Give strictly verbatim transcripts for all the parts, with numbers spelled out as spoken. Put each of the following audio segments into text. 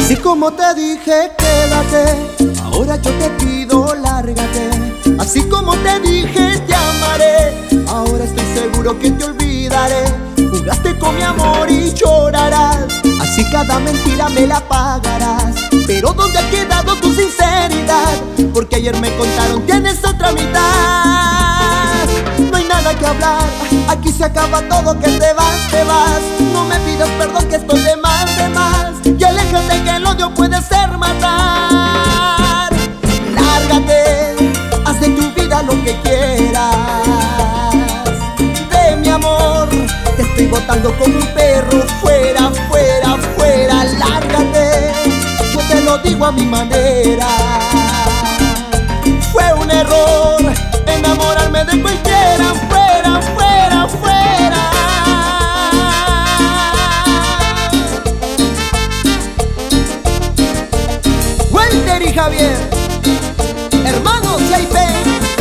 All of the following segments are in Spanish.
Así como te dije quédate, ahora yo te pido lárgate. Así como te dije te amaré, ahora estoy seguro que te olvidaré. Jugaste con mi amor y llorarás, así cada mentira me la pagarás. Pero ¿dónde ha quedado tu sinceridad? Porque ayer me contaron tienes otra mitad. No hay nada que hablar, aquí se acaba todo, que te vas, te vas. No me pidas perdón que estoy de más, de más. Y aléjate que el odio puede ser matar. Lárgate, haz de tu vida lo que quieras. De mi amor te estoy botando como un perro. Fuera, fuera, fuera, lárgate. Yo te lo digo a mi manera. Fue un error enamorarme de cualquiera. Fuera, fuera, fuera. Walter y Javier, hermanos y hay fe.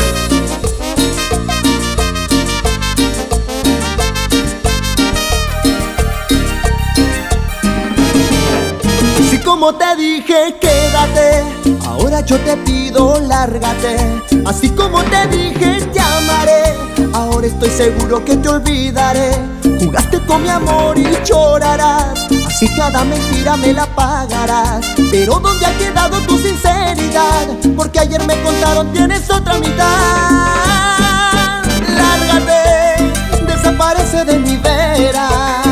Así como te dije quédate, ahora yo te pido lárgate. Así como te dije te amaré, ahora estoy seguro que te olvidaré. Jugaste con mi amor y llorarás, así cada mentira me la pagarás. Pero ¿dónde ha quedado tu sinceridad? Porque ayer me contaron tienes otra mitad. Lárgate, desaparece de mi vera.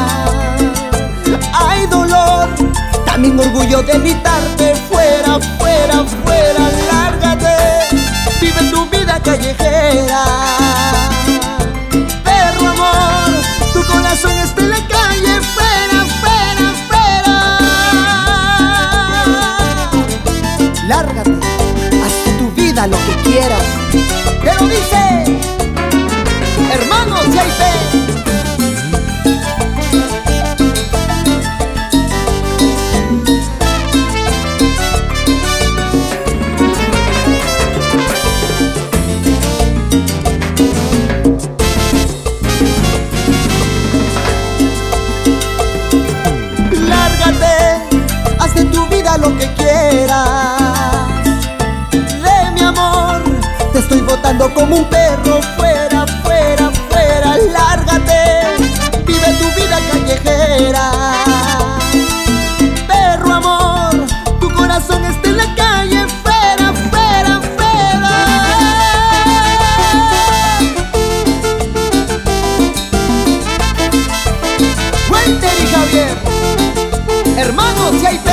Hay dolor, también orgullo de gritarte. Fuera, fuera, fuera, lárgate. Vive tu vida callejera. Perro amor, tu corazón está en la calle. Fuera, fuera, fuera. Lárgate, haz de tu vida lo que quieras. Pero dice, hermanos, si hay fe. Haz de tu vida lo que quieras. De mi amor te estoy botando como un perro. Fuera, fuera, fuera, lárgate. Vive tu vida callejera. Perro amor, tu corazón está en la calle. Fuera, fuera, fuera. Walter y Javier, hermanos, si hay fe.